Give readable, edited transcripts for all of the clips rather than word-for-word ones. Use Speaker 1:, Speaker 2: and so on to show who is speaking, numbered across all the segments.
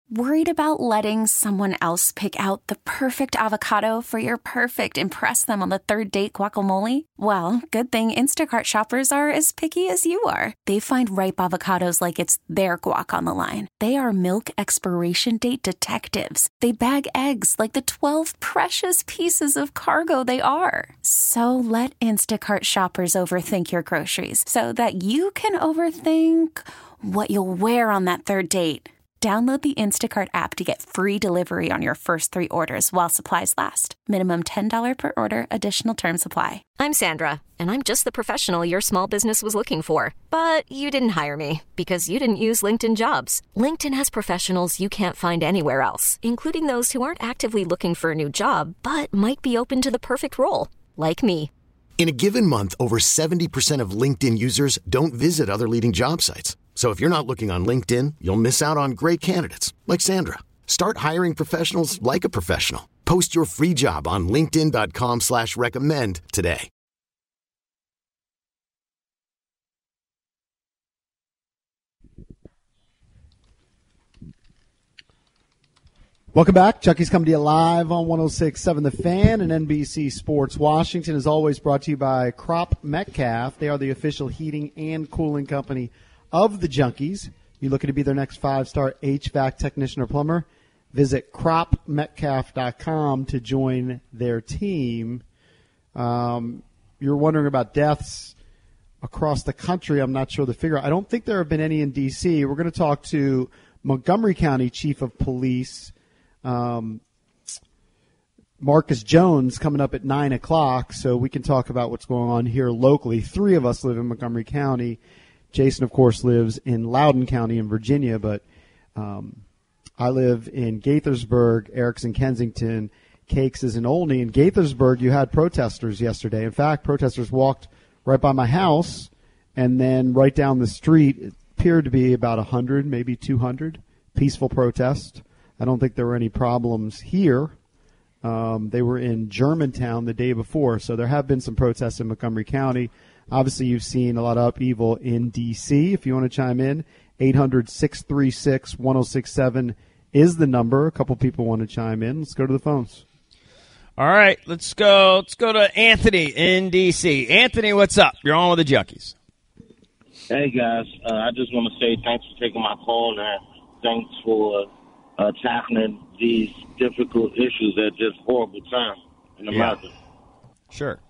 Speaker 1: Worried about letting someone else pick out the perfect avocado for your perfect impress them on the third date guacamole? Well, good thing Instacart shoppers are as picky as you are. They find ripe avocados like it's their guac on the line. They are milk expiration date detectives. They bag eggs like the 12 precious pieces of cargo they are. So let Instacart shoppers overthink your groceries so that you can overthink what you'll wear on that third date. Download the Instacart app to get free delivery on your first 3 orders while supplies last. Minimum $10 per order. Additional terms apply.
Speaker 2: I'm Sandra, and I'm just the professional your small business was looking for. But you didn't hire me because you didn't use LinkedIn Jobs. LinkedIn has professionals you can't find anywhere else, including those who aren't actively looking for a new job, but might be open to the perfect role, like me.
Speaker 3: In a given month, over 70% of LinkedIn users don't visit other leading job sites. So if you're not looking on LinkedIn, you'll miss out on great candidates like Sandra. Start hiring professionals like a professional. Post your free job on linkedin.com/recommend today.
Speaker 4: Welcome back. Chucky's coming to you live on 106.7 The Fan and NBC Sports Washington. Is always brought to you by Crop Metcalf. They are the official heating and cooling company of the Junkies. You looking to be their next 5-star HVAC technician or plumber? Visit cropmetcalf.com to join their team. You're wondering about deaths across the country. I'm not sure the figure. I don't think there have been any in D.C. We're going to talk to Montgomery County Chief of Police, Marcus Jones, coming up at 9 o'clock, so we can talk about what's going on here locally. 3 of us live in Montgomery County. Jason, of course, lives in Loudoun County in Virginia, but I live in Gaithersburg. Eric's in Kensington. Cakes is in Olney. In Gaithersburg, you had protesters yesterday. In fact, protesters walked right by my house, and then right down the street, it appeared to be about 100, maybe 200, peaceful protest. I don't think there were any problems here. They were in Germantown the day before, so there have been some protests in Montgomery County. Obviously, you've seen a lot of upheaval in D.C. If you want to chime in, 800-636-1067 is the number. A couple people want to chime in. Let's go to the phones.
Speaker 5: All right, let's go. Let's go to Anthony in D.C. Anthony, what's up? You're on with the Junkies.
Speaker 6: Hey, guys. I just want to say thanks for taking my call, and thanks for tackling these difficult issues at this horrible time in America.
Speaker 5: Yeah. Sure.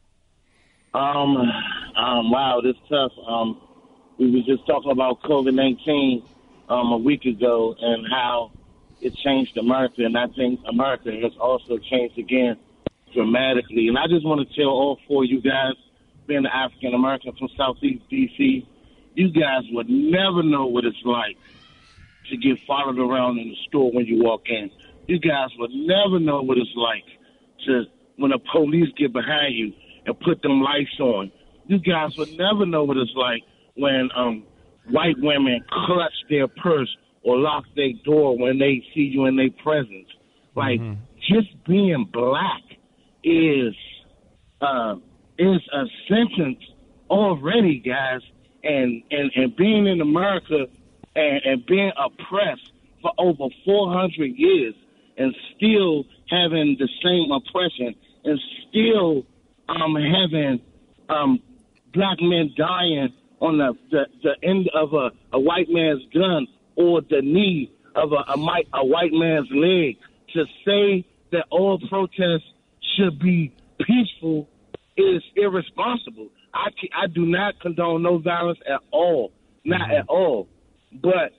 Speaker 6: Wow, this tough. We were just talking about COVID-19 a week ago and how it changed America, and I think America has also changed again dramatically. And I just want to tell all 4 of you guys, being an African-American from Southeast D.C., you guys would never know what it's like to get followed around in the store when you walk in. You guys would never know what it's like to when the police get behind you and put them lights on. You guys would never know what it's like when white women clutch their purse or lock their door when they see you in their presence. Like, just being black is a sentence already, guys. And being in America and being oppressed for over 400 years and still having the same oppression and still having black men dying on the end of a white man's gun or the knee of a white man's leg. To say that all protests should be peaceful is irresponsible. I do not condone no violence at all, not at all. But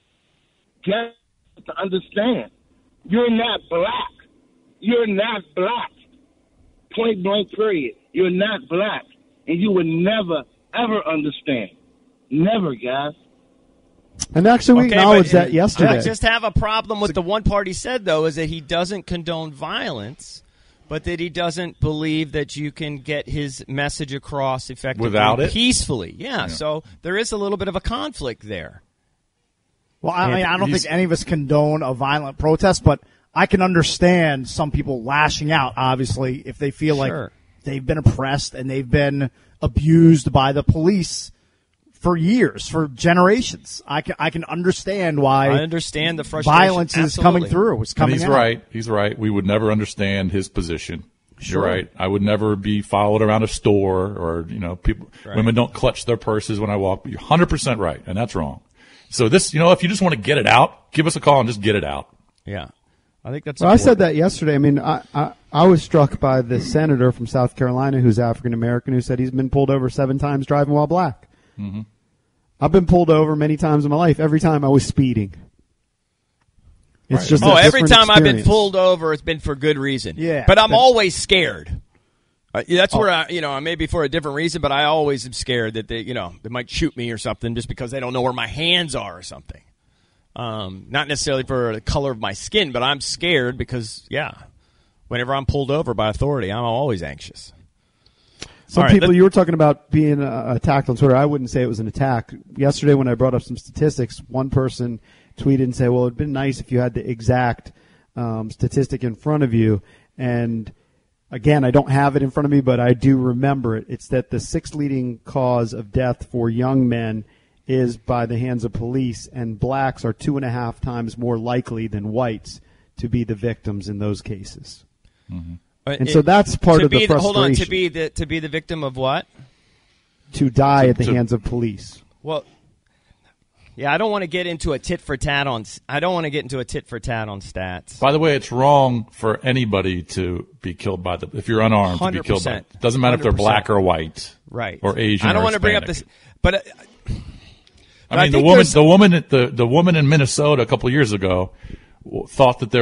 Speaker 6: get to understand, you're not black. You're not black. Point blank, period. You're not black. And you would never, ever understand. Never, guys.
Speaker 4: And actually, we acknowledged that yesterday.
Speaker 5: I just have a problem with the one part he said, though, is that he doesn't condone violence, but that he doesn't believe that you can get his message across effectively
Speaker 7: without it?
Speaker 5: Peacefully. Yeah, so there is a little bit of a conflict there.
Speaker 8: Well, I mean, I don't think any of us condone a violent protest, but I can understand some people lashing out, obviously, if they feel like they've been oppressed and they've been abused by the police for years, for generations. I can understand why.
Speaker 5: I understand the frustration.
Speaker 8: Violence is coming through. It's coming.
Speaker 7: And he's
Speaker 8: out.
Speaker 7: right. He's right. We would never understand his position.
Speaker 8: Sure.
Speaker 7: You're right. I would never be followed around a store, or people. Right. Women don't clutch their purses when I walk. But you're 100% right, and that's wrong. So this, if you just want to get it out, give us a call and just get it out.
Speaker 5: Yeah, I think that's.
Speaker 4: Well, I said that yesterday. I mean, I was struck by the senator from South Carolina who's African American who said he's been pulled over 7 times driving while black.
Speaker 7: Mm-hmm.
Speaker 4: I've been pulled over many times in my life. Every time I was speeding. It's
Speaker 7: Right.
Speaker 4: just
Speaker 5: every time I've been
Speaker 4: experience.
Speaker 5: pulled over, it's been for good reason.
Speaker 8: Yeah,
Speaker 5: but I'm always scared. That's where I maybe for a different reason, but I always am scared that they might shoot me or something just because they don't know where my hands are or something. Not necessarily for the color of my skin, but I'm scared because whenever I'm pulled over by authority, I'm always anxious.
Speaker 4: Some people, you were talking about being attacked on Twitter. I wouldn't say it was an attack. Yesterday when I brought up some statistics, one person tweeted and said, well, it'd been nice if you had the exact statistic in front of you. And again, I don't have it in front of me, but I do remember it. It's that the 6th leading cause of death for young men is by the hands of police, and blacks are 2.5 times more likely than whites to be the victims in those cases.
Speaker 7: Mm-hmm.
Speaker 4: And so that's part of the frustration.
Speaker 5: Hold on, to be the victim of what?
Speaker 4: To die at the hands of police.
Speaker 5: Well, yeah, I don't want to get into a tit for tat on. I don't want to get into a tit for tat on stats.
Speaker 7: By the way, it's wrong for anybody to be killed by if you're unarmed, 100%. To be killed by. It doesn't matter 100%. If they're black or white,
Speaker 5: right,
Speaker 7: or Asian.
Speaker 5: I don't
Speaker 7: want
Speaker 5: to bring up this, but.
Speaker 7: I mean, the woman in Minnesota a couple of years ago thought that there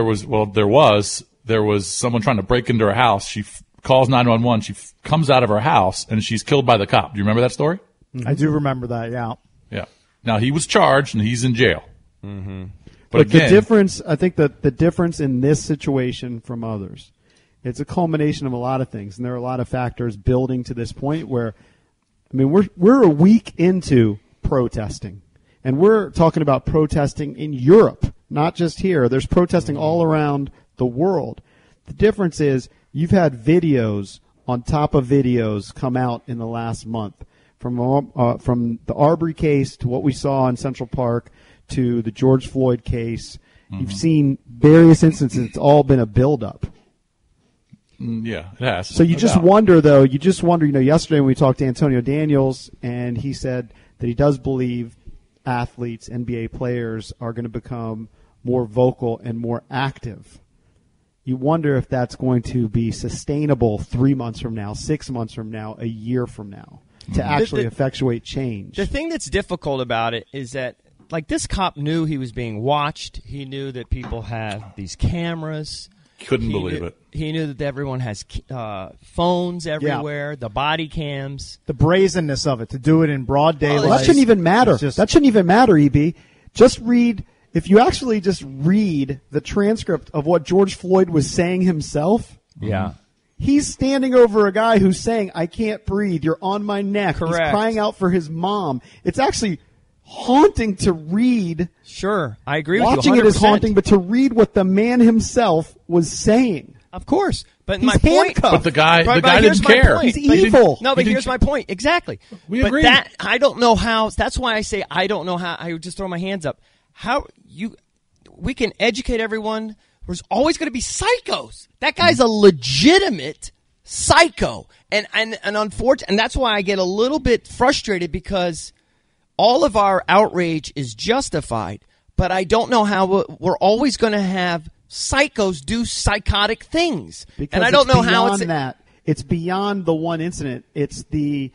Speaker 7: was someone trying to break into her house. She calls 911. She comes out of her house and she's killed by the cop. Do you remember that story?
Speaker 8: Mm-hmm. I do remember that. Yeah.
Speaker 7: Yeah. Now he was charged and he's in jail.
Speaker 5: Mm-hmm.
Speaker 4: But again, the difference, I think that the difference in this situation from others, it's a culmination of a lot of things, and there are a lot of factors building to this point where, I mean, we're a week into protesting, and we're talking about protesting in Europe, not just here. There's protesting all around the world. The difference is you've had videos on top of videos come out in the last month, from the Arbery case to what we saw in Central Park to the George Floyd case. Mm-hmm. You've seen various instances. It's all been a buildup.
Speaker 7: Yeah, it has.
Speaker 4: So you just wonder, though. Yesterday when we talked to Antonio Daniels, and he said that he does believe athletes, NBA players, are going to become more vocal and more active. You wonder if that's going to be sustainable 3 months from now, 6 months from now, a year from now, to actually effectuate change.
Speaker 5: The thing that's difficult about it is that, like, this cop knew he was being watched. He knew that people have these cameras.
Speaker 7: Couldn't believe it.
Speaker 5: He knew that everyone has phones everywhere, the body cams.
Speaker 8: The brazenness of it, to do it in broad daylight.
Speaker 4: That shouldn't even matter. That shouldn't even matter, EB. Just read, if you actually just read the transcript of what George Floyd was saying himself.
Speaker 5: Yeah.
Speaker 4: He's standing over a guy who's saying, I can't breathe, you're on my neck.
Speaker 5: Correct.
Speaker 4: He's crying out for his mom. It's actually haunting to read.
Speaker 5: Sure, I agree with you 100%.
Speaker 4: Watching it is haunting, but to read what the man himself was saying.
Speaker 5: Of course. But
Speaker 4: he's
Speaker 5: my point,
Speaker 7: but the guy didn't care.
Speaker 4: He's evil.
Speaker 5: No, but here's my point. Exactly.
Speaker 7: We agree.
Speaker 5: But I don't know how. That's why I say I don't know how. I would just throw my hands up. We can educate everyone. There's always going to be psychos. That guy's a legitimate psycho, and unfortunately, and that's why I get a little bit frustrated, because all of our outrage is justified. But I don't know how we're always going to have psychos do psychotic things,
Speaker 4: because
Speaker 5: and I don't know how
Speaker 4: it's that. It's beyond the one incident. It's the,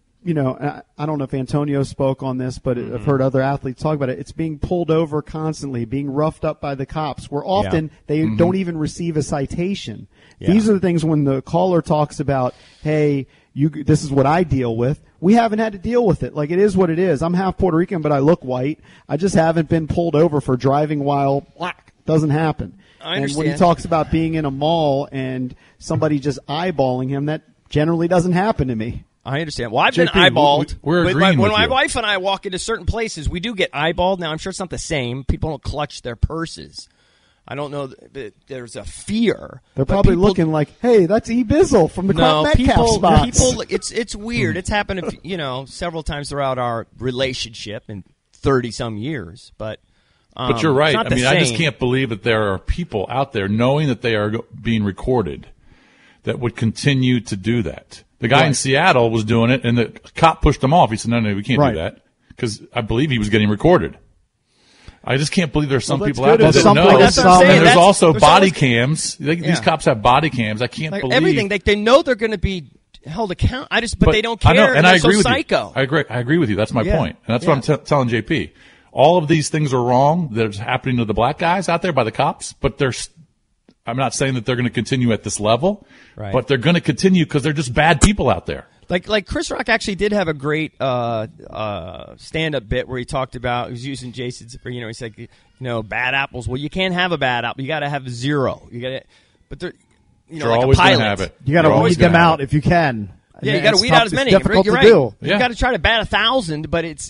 Speaker 4: I don't know if Antonio spoke on this, but I've heard other athletes talk about it. It's being pulled over constantly, being roughed up by the cops, where often they don't even receive a citation. Yeah. These are the things when the caller talks about, hey, this is what I deal with. We haven't had to deal with it. Like, it is what it is. I'm half Puerto Rican, but I look white. I just haven't been pulled over for driving while black. Doesn't happen.
Speaker 5: I understand.
Speaker 4: And when he talks about being in a mall and somebody just eyeballing him, that generally doesn't happen to me.
Speaker 5: I understand. Well, I've been
Speaker 7: JP,
Speaker 5: eyeballed.
Speaker 7: We're agreeing
Speaker 5: when
Speaker 7: with
Speaker 5: my
Speaker 7: you.
Speaker 5: wife and I walk into certain places, we do get eyeballed. Now, I'm sure it's not the same. People don't clutch their purses. I don't know that there's a fear.
Speaker 4: They're probably looking like, hey, that's E. Bizzle from the Clark Metcalf spots.
Speaker 5: People, it's weird. It's happened, several times throughout our relationship in 30-some years, but
Speaker 7: you're right.
Speaker 5: I mean,
Speaker 7: I just can't believe that there are people out there knowing that they are being recorded that would continue to do that. The guy in Seattle was doing it, and the cop pushed him off. He said, no, we can't do that, because I believe he was getting recorded. I just can't believe there's some people out there that know.
Speaker 5: That's what I'm saying.
Speaker 7: And there's also body cams. These cops have body cams. I can't believe
Speaker 5: everything. They know they're going to be held accountable. But they don't care.
Speaker 7: I know, and I agree with
Speaker 5: psycho.
Speaker 7: you. I agree with you. That's my point. And that's what I'm telling JP. All of these things are wrong that's happening to the black guys out there by the cops, but I'm not saying that they're going to continue at this level, but they're going to continue because they're just bad people out there.
Speaker 5: Like Chris Rock actually did have a great stand-up bit where he talked about, he was using Jason's, he said, bad apples. Well, you can't have a bad apple. You got to have 0. You got to, but they're,
Speaker 7: you're
Speaker 5: like
Speaker 7: always
Speaker 5: a pilot.
Speaker 7: Gonna have it.
Speaker 8: You got to weed them out if you can.
Speaker 5: Yeah, you got to weed out as many.
Speaker 8: Difficult
Speaker 5: You're
Speaker 8: to
Speaker 5: right.
Speaker 8: do.
Speaker 5: You got to try to bat 1,000, but it's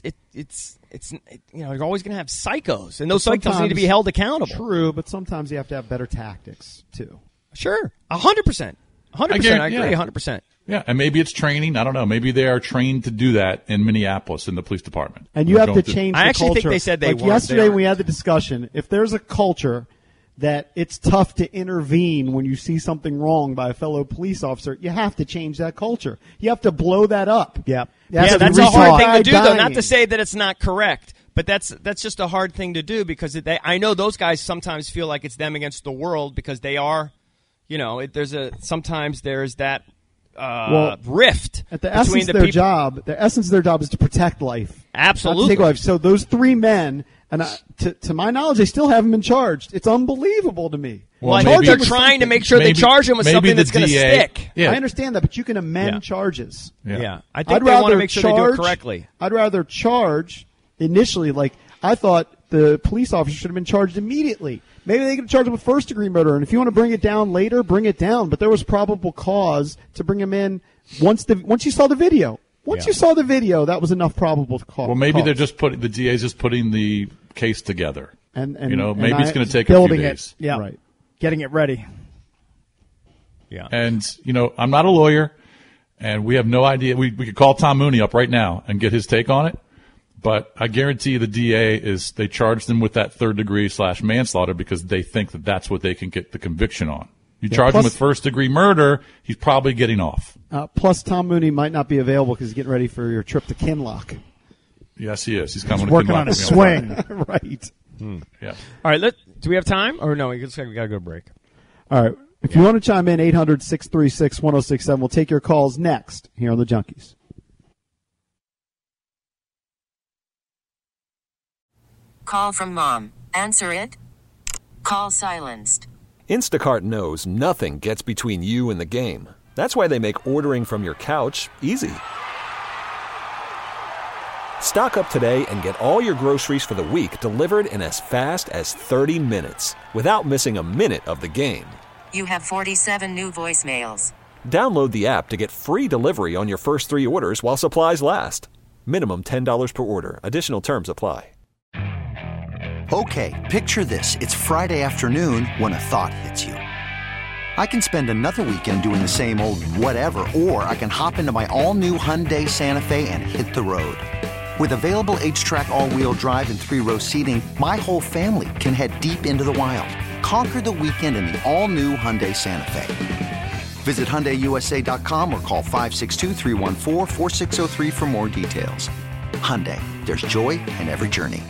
Speaker 5: you're always going to have psychos, and those psychos need to be held accountable.
Speaker 4: True, but sometimes you have to have better tactics too.
Speaker 5: Sure, 100%. 100%. I agree. 100%.
Speaker 7: Yeah, and maybe it's training. I don't know. Maybe they are trained to do that in Minneapolis in the police department.
Speaker 4: And you have to change the culture.
Speaker 5: I actually think they said they weren't.
Speaker 4: Yesterday we had the discussion. If there's a culture that it's tough to intervene when you see something wrong by a fellow police officer, you have to change that culture. You have to blow that up.
Speaker 8: Yeah,
Speaker 5: that's a hard thing to do, though. Not to say that it's not correct, but that's just a hard thing to do because I know those guys sometimes feel like it's them against the world because they are, sometimes there's that rift
Speaker 4: at the
Speaker 5: between
Speaker 4: essence
Speaker 5: the
Speaker 4: their
Speaker 5: people.
Speaker 4: job. The essence of their job is to protect life.
Speaker 5: Absolutely.
Speaker 4: Not to take life. So those 3 men, and to my knowledge, they still haven't been charged. It's unbelievable to me.
Speaker 5: Well, I think they're trying to make sure they charge him with something that's going to stick.
Speaker 4: Yeah. I understand that, but you can amend charges.
Speaker 5: Yeah. I think they want to make sure they do it correctly.
Speaker 4: I'd rather charge initially. Like, I thought the police officer should have been charged immediately. Maybe they could charge him with first-degree murder, and if you want to bring it down later, bring it down. But there was probable cause to bring him in once you saw the video. Once you saw the video, that was enough probable cause.
Speaker 7: Well, maybe they're just the DA's just putting the case together.
Speaker 4: And
Speaker 7: maybe it's going to take a few days.
Speaker 8: Yeah, right. Getting it ready.
Speaker 7: Yeah. And, I'm not a lawyer, and we have no idea. We could call Tom Mooney up right now and get his take on it. But I guarantee you the DA they charged them with that 3rd-degree / manslaughter because they think that that's what they can get the conviction on. You charge him with first-degree murder, he's probably getting off.
Speaker 4: Plus, Tom Mooney might not be available because he's getting ready for your trip to Kinloch.
Speaker 7: Yes, he is. He's coming to
Speaker 8: working
Speaker 7: Kinloch
Speaker 8: on a swing.
Speaker 4: Right.
Speaker 7: Yeah.
Speaker 5: All right, do we have time? Or no, we got to go to break.
Speaker 4: All right. If you want to chime in, 800-636-1067. We'll take your calls next here on The Junkies.
Speaker 9: Call from mom. Answer it. Call silenced.
Speaker 10: Instacart knows nothing gets between you and the game. That's why they make ordering from your couch easy. Stock up today and get all your groceries for the week delivered in as fast as 30 minutes without missing a minute of the game.
Speaker 9: You have 47 new voicemails.
Speaker 10: Download the app to get free delivery on your first 3 orders while supplies last. Minimum $10 per order. Additional terms apply.
Speaker 11: Okay, picture this. It's Friday afternoon when a thought hits you. I can spend another weekend doing the same old whatever, or I can hop into my all-new Hyundai Santa Fe and hit the road. With available H-Track all-wheel drive and 3-row seating, my whole family can head deep into the wild. Conquer the weekend in the all-new Hyundai Santa Fe. Visit HyundaiUSA.com or call 562-314-4603 for more details. Hyundai, there's joy in every journey.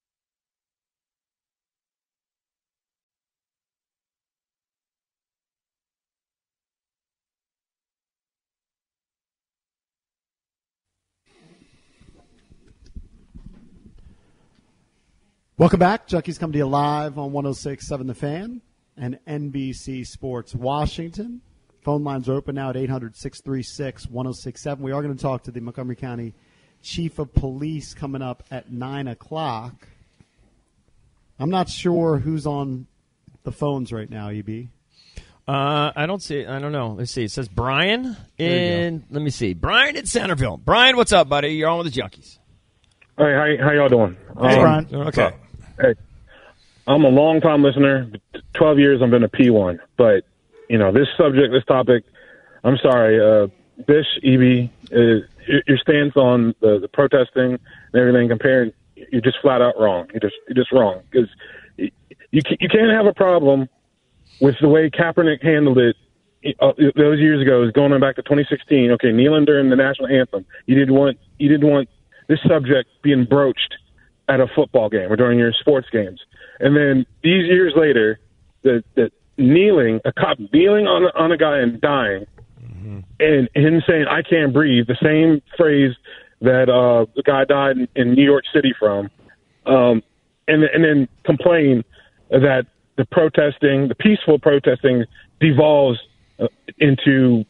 Speaker 4: Welcome back. Junkies come to you live on 106.7 The Fan and NBC Sports Washington. Phone lines are open now at 800-636-1067. We are going to talk to the Montgomery County Chief of Police coming up at 9 o'clock. I'm not sure who's on the phones right now, EB.
Speaker 5: I don't see it. I don't know. Let's see. It says Brian let me see. Brian in Centerville. Brian, what's up, buddy? You're on with the Junkies.
Speaker 12: Hey, how y'all doing?
Speaker 8: Hey, Brian.
Speaker 5: Okay.
Speaker 12: Hey, I'm a long-time listener 12 years I've been a P1. But, this subject, this topic, I'm sorry, Bish, EB, your stance on the protesting and everything compared, you're just flat out wrong. You're just wrong. Because you can't have a problem with the way Kaepernick handled it those years ago, is going on back to 2016. Okay, kneeling during the national anthem. You didn't want this subject being broached at a football game or during your sports games. And then these years later, the a cop kneeling on a guy and dying, and him saying, "I can't breathe," the same phrase that the guy died in New York City from, and then complain that the peaceful protesting devolves into,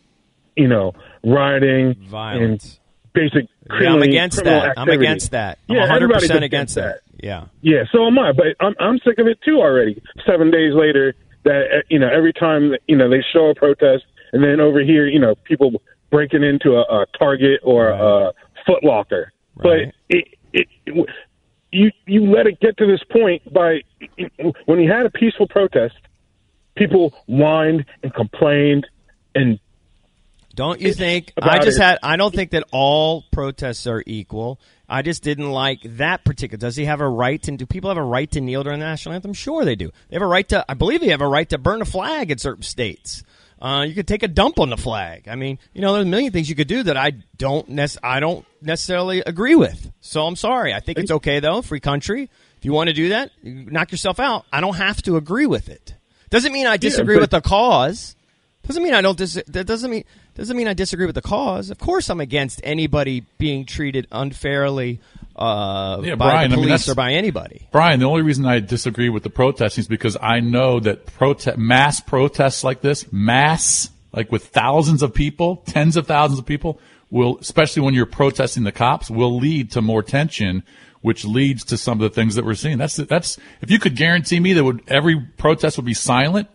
Speaker 12: rioting,
Speaker 5: violence,
Speaker 12: and basic
Speaker 5: criminal
Speaker 12: activity.
Speaker 5: I'm against that. I'm 100% against that. Yeah.
Speaker 12: Yeah, so am I. But I'm sick of it too already. 7 days later, that every time they show a protest, and then over here, people breaking into a Target or a Foot Locker. Right. But you let it get to this point by when you had a peaceful protest, people whined and complained and.
Speaker 5: Don't you think? I don't think that all protests are equal. I just didn't like that particular. Does he have a right to? Do people have a right to kneel during the national anthem? Sure, they do. They have a right to. I believe they have a right to burn a flag in certain states. You could take a dump on the flag. I mean, there's a million things you could do that I don't necessarily agree with. So I'm sorry. I think it's okay though. Free country. If you want to do that, you knock yourself out. I don't have to agree with it. Doesn't mean I disagree with the cause. Doesn't mean I don't. That doesn't mean I disagree with the cause. Of course, I'm against anybody being treated unfairly by
Speaker 7: Brian,
Speaker 5: the police or by anybody.
Speaker 7: Brian, the only reason I disagree with the protesting is because I know that mass protests like this, like with thousands of people, tens of thousands of people, will, especially when you're protesting the cops, will lead to more tension, which leads to some of the things that we're seeing. That's if you could guarantee me that every protest would be silent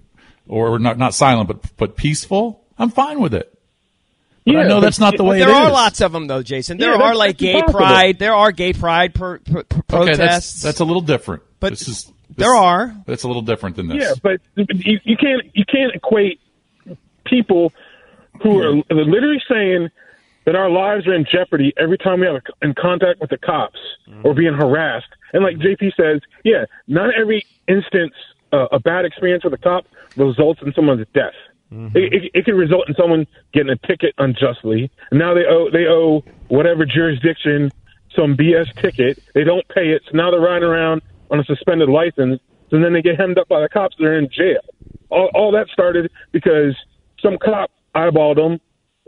Speaker 7: or not silent, but peaceful, I'm fine with it. But I know that's not the way it is.
Speaker 5: There are lots of them, though, Jason. There are like gay pride. There are gay pride protests.
Speaker 7: Okay, that's a little different.
Speaker 5: But there are.
Speaker 7: That's a little different than this.
Speaker 12: Yeah, but you can't equate people who are literally saying that our lives are in jeopardy every time we have in contact with the cops or being harassed. And like JP says, not every instance a bad experience with a cop results in someone's death. Mm-hmm. It can result in someone getting a ticket unjustly. And now they owe whatever jurisdiction some BS ticket. They don't pay it, so now they're riding around on a suspended license. And then they get hemmed up by the cops. They're in jail. All that started because some cop eyeballed them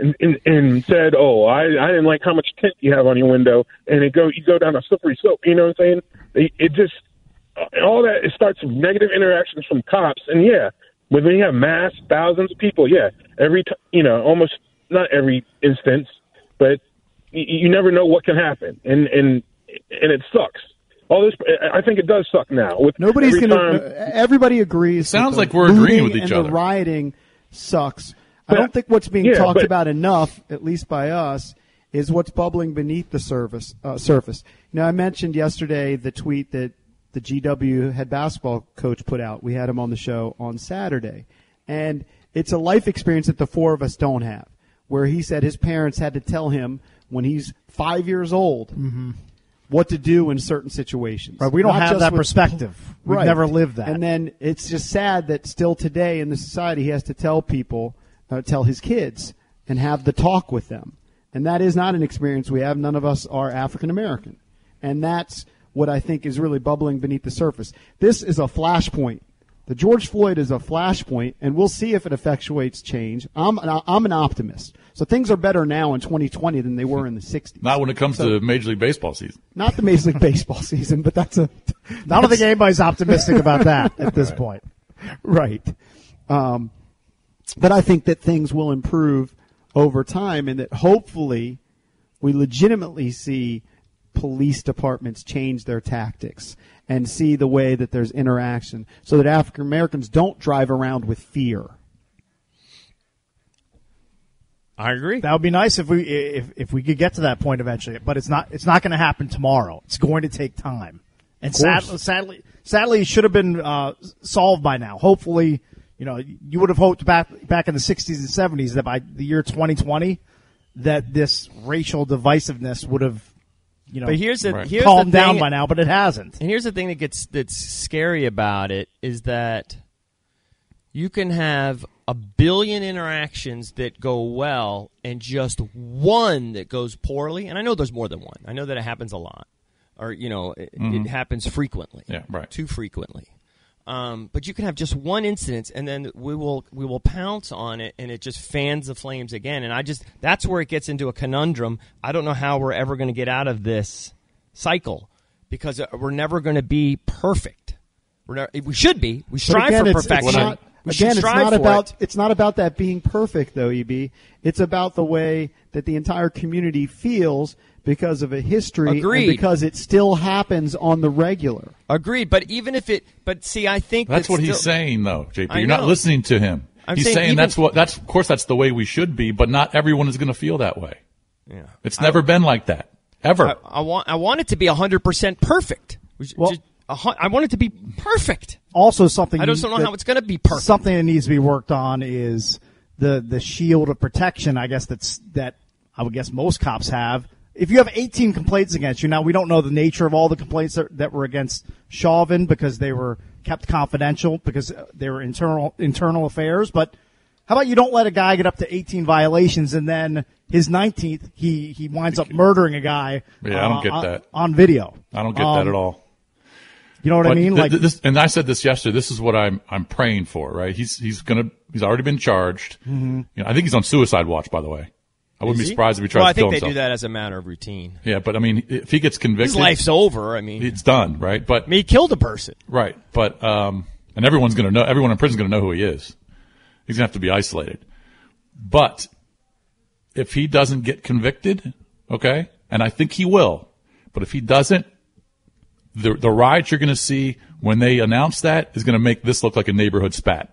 Speaker 12: and said, "Oh, I didn't like how much tint you have on your window," and you go down a slippery slope. You know what I'm saying? It just all that. It starts with negative interactions from cops, and when you have mass thousands of people, almost not every instance, but you never know what can happen, and it sucks. All this, I think it does suck now.
Speaker 4: Everybody agrees.
Speaker 7: Sounds like we're agreeing with each other.
Speaker 4: The rioting sucks. I don't think what's being talked about enough, at least by us, is what's bubbling beneath the surface. I mentioned yesterday the tweet that the GW head basketball coach put out. We had him on the show on Saturday. And it's a life experience that the four of us don't have, where he said his parents had to tell him when he's 5 years old what to do in certain situations.
Speaker 8: Right, we don't have that perspective. We've never lived that.
Speaker 4: And then it's just sad that still today in the society he has to tell people, tell his kids, and have the talk with them. And that is not an experience we have. None of us are African American. And that's what I think is really bubbling beneath the surface. This is a flashpoint. The George Floyd is a flashpoint, and we'll see if it effectuates change. I'm an optimist. So things are better now in 2020 than they were in the 60s.
Speaker 7: Not when it comes to Major League Baseball season.
Speaker 4: Not the Major League Baseball season, but that's a...
Speaker 8: I don't think anybody's optimistic about that at this point.
Speaker 4: Right. But I think that things will improve over time, and that hopefully we legitimately see police departments change their tactics and see the way that there's interaction so that African Americans don't drive around with fear.
Speaker 5: I agree.
Speaker 8: That would be nice if we could get to that point eventually, but it's not going to happen tomorrow. It's going to take time. And sadly, it should have been solved by now. Hopefully, you would have hoped back in the 60s and 70s that by the year 2020 that this racial divisiveness would have,
Speaker 5: but here's
Speaker 8: calmed down by now, but it hasn't.
Speaker 5: And here's the thing that's scary about it is that you can have a billion interactions that go well and just one that goes poorly. And I know there's more than one. I know that it happens a lot. Or, it happens frequently.
Speaker 7: Yeah, right.
Speaker 5: Too frequently. But you can have just one incident, and then we will pounce on it, and it just fans the flames again. And that's where it gets into a conundrum. I don't know how we're ever going to get out of this cycle because we're never going to be perfect. We should be. We strive for perfection.
Speaker 4: It's not about that being perfect, though, EB. It's about the way that the entire community feels because of a history and because it still happens on the regular.
Speaker 5: Agreed, but I think
Speaker 7: that's what he's saying, though, JP. You're not listening to him. He's saying that's the way we should be, but not everyone is going to feel that way.
Speaker 5: Yeah,
Speaker 7: it's never been like that ever.
Speaker 5: I want it to be 100% perfect. I want it to be perfect.
Speaker 8: Also, something
Speaker 5: I just don't know how it's going to be perfect.
Speaker 8: Something that needs to be worked on is the shield of protection. I guess that I would guess most cops have. If you have 18 complaints against you, now we don't know the nature of all the complaints that were against Chauvin because they were kept confidential because they were internal affairs. But how about you don't let a guy get up to 18 violations and then his 19th he winds up murdering a guy?
Speaker 7: Yeah, I don't get that
Speaker 8: on video.
Speaker 7: I don't get that at all.
Speaker 8: You know what I mean?
Speaker 7: And I said this yesterday. This is what I'm praying for. Right? He's already been charged.
Speaker 8: Mm-hmm.
Speaker 7: I think he's on suicide watch. By the way. I wouldn't be surprised if he tries to kill himself.
Speaker 5: I think they do that as a matter of routine.
Speaker 7: Yeah, but I mean, if he gets convicted,
Speaker 5: his life's over. I mean,
Speaker 7: it's done, right? But
Speaker 5: he killed a person,
Speaker 7: right? But and everyone's going to know. Everyone in prison is going to know who he is. He's going to have to be isolated. But if he doesn't get convicted, okay, and I think he will, but if he doesn't, the riots you're going to see when they announce that is going to make this look like a neighborhood spat,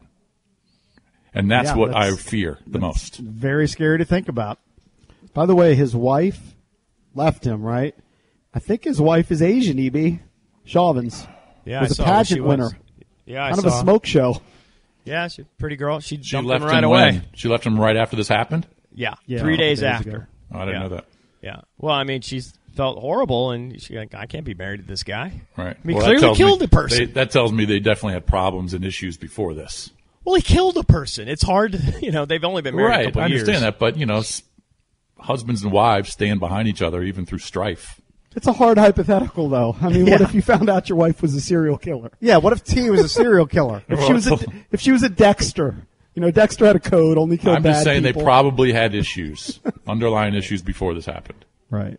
Speaker 7: and that's what I fear the most.
Speaker 8: Very scary to think about.
Speaker 4: By the way, his wife left him, right? I think his wife is Asian, EB. Chauvin's.
Speaker 5: Yeah,
Speaker 4: was a pageant winner.
Speaker 5: Yeah,
Speaker 4: kind of a smoke show.
Speaker 5: Yeah, she's a pretty girl. She jumped
Speaker 7: left
Speaker 5: him right away.
Speaker 7: When? She left him right after this happened?
Speaker 5: Yeah 3 days after.
Speaker 7: Oh, I didn't know that.
Speaker 5: Yeah. Well, I mean, she's felt horrible, and she's like, I can't be married to this guy.
Speaker 7: Right.
Speaker 5: I mean, clearly killed a person.
Speaker 7: That tells me they definitely had problems and issues before this.
Speaker 5: Well, he killed a person. It's hard to, they've only been married a couple years.
Speaker 7: I understand that, but, husbands and wives stand behind each other even through strife.
Speaker 4: It's a hard hypothetical, though. I mean, what if you found out your wife was a serial killer?
Speaker 8: Yeah, what if T was a serial killer?
Speaker 4: If she was a Dexter. Dexter had a code, only killed bad people.
Speaker 7: I'm just saying they probably had issues, underlying issues before this happened.
Speaker 4: Right.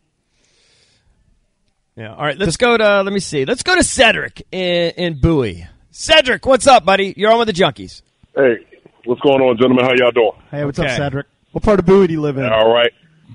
Speaker 5: Yeah. All right, let's go to Cedric in Bowie. Cedric, what's up, buddy? You're on with the Junkies.
Speaker 13: Hey, what's going on, gentlemen? How y'all doing?
Speaker 4: Hey, what's up, Cedric? What part of Bowie do you live in?
Speaker 13: All right.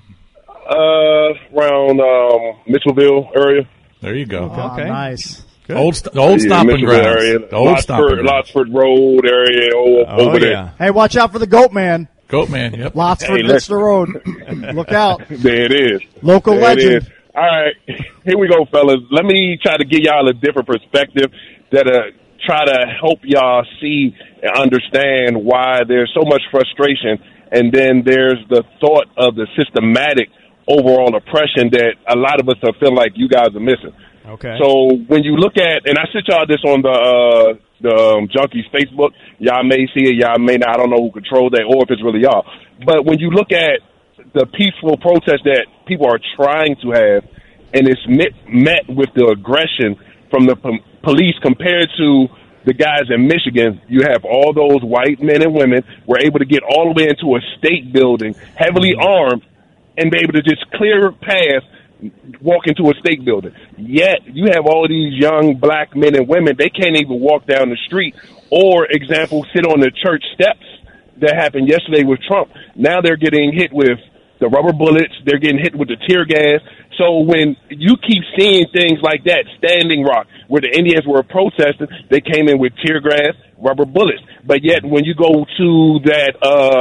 Speaker 13: Around Mitchellville area.
Speaker 7: There you go.
Speaker 8: Okay. Nice.
Speaker 7: Good. Old stomping grounds.
Speaker 13: Area. Lotsford Road area over there.
Speaker 8: Hey, watch out for the Goat Man.
Speaker 7: Goat Man, yep.
Speaker 8: Lotsford, Mitchell Road. Look out.
Speaker 13: There it is.
Speaker 8: Local legend.
Speaker 13: All right. Here we go, fellas. Let me try to give y'all a different perspective that try to help y'all see and understand why there's so much frustration. And then there's the thought of the systematic overall oppression that a lot of us feel like you guys are missing.
Speaker 5: Okay.
Speaker 13: So when you look at, and I sent y'all this on the Junkies Facebook, y'all may see it, y'all may not. I don't know who controls that or if it's really y'all. But when you look at the peaceful protest that people are trying to have, and it's met with the aggression from the police compared to the guys in Michigan, you have all those white men and women were able to get all the way into a state building, heavily armed, and be able to just clear path, walk into a state building. Yet you have all these young black men and women, they can't even walk down the street or, example, sit on the church steps. That happened yesterday with Trump. Now they're getting hit with the rubber bullets. They're getting hit with the tear gas. So when you keep seeing things like that, Standing Rock, where the Indians were protesting, they came in with tear gas, rubber bullets. But yet when you go to that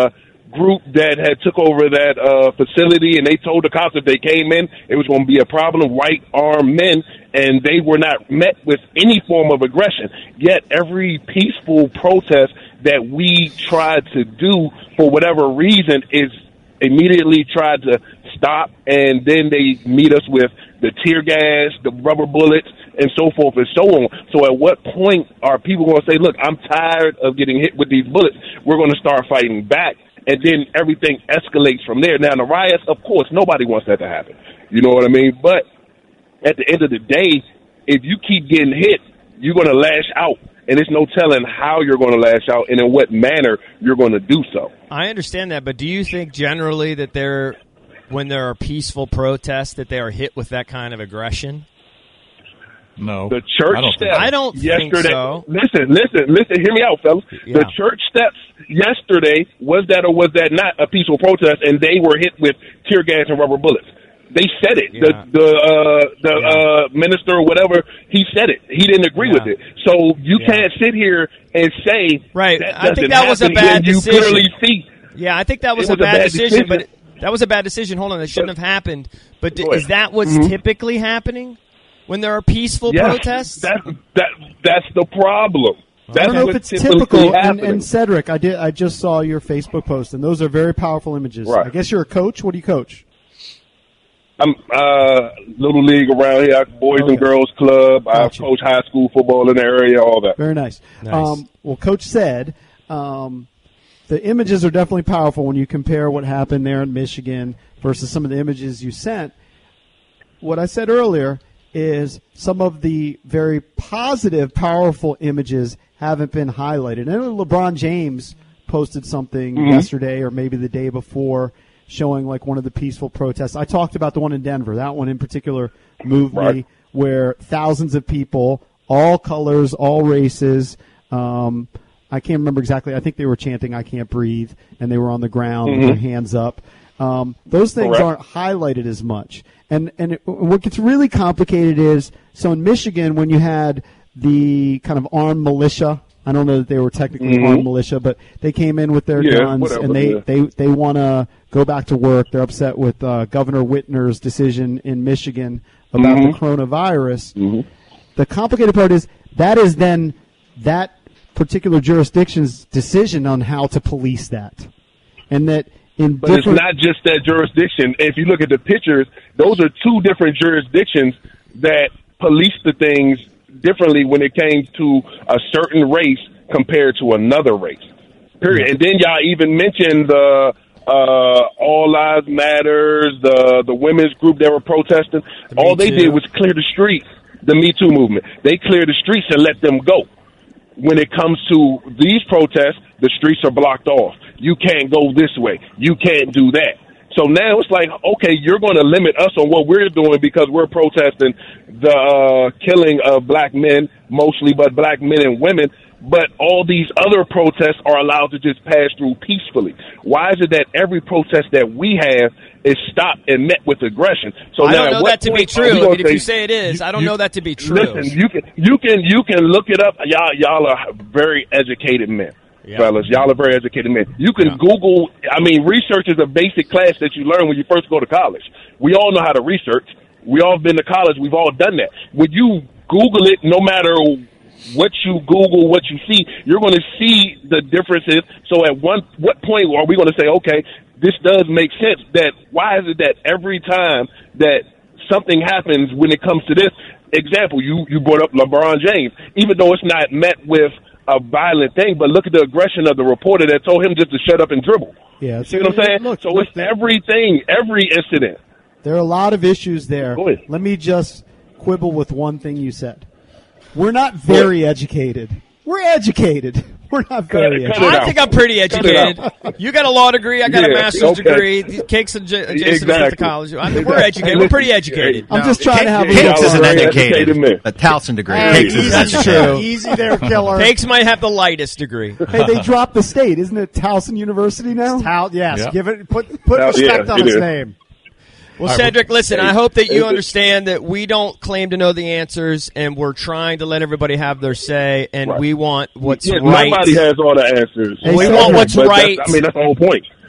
Speaker 13: group that had took over that facility, and they told the cops if they came in, it was going to be a problem, white armed men, and they were not met with any form of aggression. Yet every peaceful protest that we tried to do for whatever reason is immediately tried to stop, and then they meet us with the tear gas, the rubber bullets, and so forth and so on. So at what point are people going to say, look, I'm tired of getting hit with these bullets, we're going to start fighting back, and then everything escalates from there. Now, in the riots, of course, nobody wants that to happen. You know what I mean? But at the end of the day, if you keep getting hit, you're going to lash out. And there's no telling how you're going to lash out and in what manner you're going to do so.
Speaker 5: I understand that, but do you think generally that when there are peaceful protests, that they are hit with that kind of aggression?
Speaker 7: No.
Speaker 13: The church steps.
Speaker 5: I don't think so.
Speaker 13: Listen, hear me out, fellas. Yeah. The church steps yesterday, was that or was that not a peaceful protest, and they were hit with tear gas and rubber bullets? They said it. Yeah. The minister or whatever, he said it. He didn't agree with it. So you can't sit here and say
Speaker 5: I think that was a bad decision.
Speaker 13: You clearly see.
Speaker 5: Yeah, I think that was a bad decision. But that was a bad decision. Hold on, that shouldn't have happened. But is that what's typically happening when there are peaceful protests?
Speaker 13: That's the problem.
Speaker 4: I don't know if it's typical. And Cedric, I just saw your Facebook post, and those are very powerful images.
Speaker 13: Right.
Speaker 4: I guess you're a coach. What do you coach?
Speaker 13: I'm little league around here, Boys and Girls Club. I coach high school football in the area, all that.
Speaker 4: Very nice. Well, Coach said the images are definitely powerful when you compare what happened there in Michigan versus some of the images you sent. What I said earlier is some of the very positive, powerful images haven't been highlighted. I know LeBron James posted something yesterday or maybe the day before showing like one of the peaceful protests. I talked about the one in Denver. That one in particular moved me, where thousands of people, all colors, all races, I can't remember exactly. I think they were chanting, "I can't breathe," and they were on the ground with their hands up. Those things aren't highlighted as much. And what gets really complicated is, so in Michigan, when you had the kind of armed militia, I don't know that they were technically armed militia, but they came in with their guns, and they want to go back to work. They're upset with Governor Whitner's decision in Michigan about the coronavirus. The complicated part is then that particular jurisdiction's decision on how to police that. And that
Speaker 13: But it's not just that jurisdiction. If you look at the pictures, those are two different jurisdictions that police the things differently when it came to a certain race compared to another race. Period. And then y'all even mentioned the All Lives Matters, the women's group that were protesting. All they did was clear the streets, the Me Too movement. They cleared the streets and let them go. When it comes to these protests, the streets are blocked off. You can't go this way. You can't do that. So now it's like, okay, you're going to limit us on what we're doing because we're protesting the killing of black men, mostly, but black men and women. But all these other protests are allowed to just pass through peacefully. Why is it that every protest that we have is stopped and met with aggression? So
Speaker 5: I
Speaker 13: now
Speaker 5: don't know that to be true. If you say it is, I don't know that to be true.
Speaker 13: Listen, you can look it up. Y'all are very educated men. Yeah. Fellas, y'all are very educated men. You can Google, research is a basic class that you learn when you first go to college. We all know how to research. We all been to college. We've all done that. When you Google it, no matter what you Google, what you see, you're going to see the differences. So at what point are we going to say, okay, this does make sense? That why is it that every time that something happens when it comes to this, example, you brought up LeBron James, even though it's not met with a violent thing, but look at the aggression of the reporter that told him just to shut up and dribble.
Speaker 4: Yeah,
Speaker 13: see what I'm saying? So it's everything, every incident.
Speaker 4: There are a lot of issues there. Let me just quibble with one thing you said. We're not very educated. We're educated. We're not very educated.
Speaker 5: I think I'm pretty educated. You got a law degree. I got a master's degree. Cakes and Jason went to college. We're educated. We're pretty educated.
Speaker 4: I'm just trying to have
Speaker 14: Cakes isn't educated. A Towson degree. Cakes is
Speaker 5: That's true.
Speaker 8: Easy there, killer.
Speaker 5: Cakes might have the lightest degree.
Speaker 4: Hey, they dropped the state. Isn't it Towson University now?
Speaker 8: Yes.
Speaker 7: Yeah.
Speaker 8: Give it. Put respect on its name.
Speaker 5: Well, Cedric, listen, I hope that you understand that we don't claim to know the answers, and we're trying to let everybody have their say, and we want what's right.
Speaker 13: Nobody has all the answers.
Speaker 5: We want what's right.
Speaker 13: That's the whole point.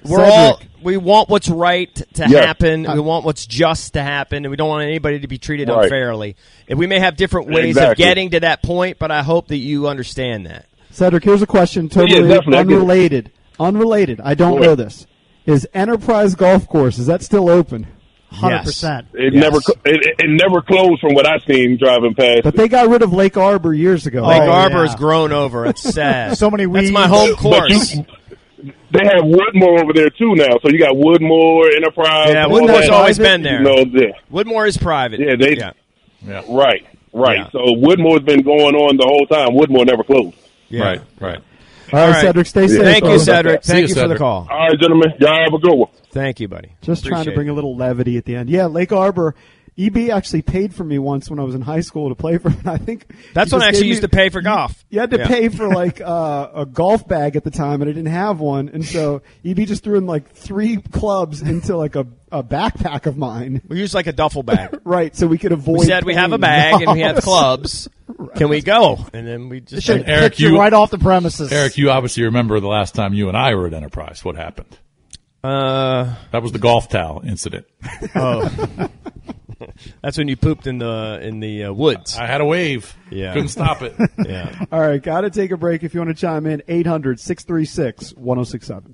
Speaker 5: we want what's right to happen. We want what's just to happen, and we don't want anybody to be treated unfairly. And we may have different ways of getting to that point, but I hope that you understand that.
Speaker 4: Cedric, here's a question totally unrelated. Unrelated. I don't know this. Is Enterprise Golf Course, is that still open?
Speaker 8: 100%.
Speaker 13: It never closed from what I've seen driving past.
Speaker 4: But they got rid of Lake Arbor years ago.
Speaker 5: Lake Arbor has grown over. It's sad.
Speaker 8: So many weeds.
Speaker 5: That's my home course.
Speaker 13: They have Woodmore over there, too, now. So you got Woodmore, Enterprise.
Speaker 5: Yeah, Woodmore's always been there.
Speaker 13: Yeah.
Speaker 5: Woodmore is private.
Speaker 13: Yeah, Right. Yeah. So Woodmore's been going on the whole time. Woodmore never closed.
Speaker 7: Yeah. Right.
Speaker 4: All right, Cedric, stay safe.
Speaker 5: Thank you, Cedric. Thank you for the call.
Speaker 13: All right, gentlemen. Y'all have a good one.
Speaker 5: Thank you, buddy.
Speaker 4: Just trying to bring a little levity at the end. Yeah, Lake Arbor. EB actually paid for me once when I was in high school to play for him. I think
Speaker 5: that's when I actually used to pay for golf.
Speaker 4: You had to pay for like a golf bag at the time, and I didn't have one, and so EB just threw in like 3 clubs into like a backpack of mine.
Speaker 5: We used like a duffel bag,
Speaker 4: right? So we could avoid.
Speaker 5: We said we have a bag and we have clubs. Right. Can we go? And then we just
Speaker 8: Eric, you right off the premises.
Speaker 7: Eric, you obviously remember the last time you and I were at Enterprise. What happened? That was the golf towel incident.
Speaker 5: Oh. That's when you pooped in the woods.
Speaker 7: I had a wave.
Speaker 5: Yeah.
Speaker 7: Couldn't stop it.
Speaker 5: Yeah.
Speaker 4: All right, got to take a break. If you want to chime in, 800-636-1067.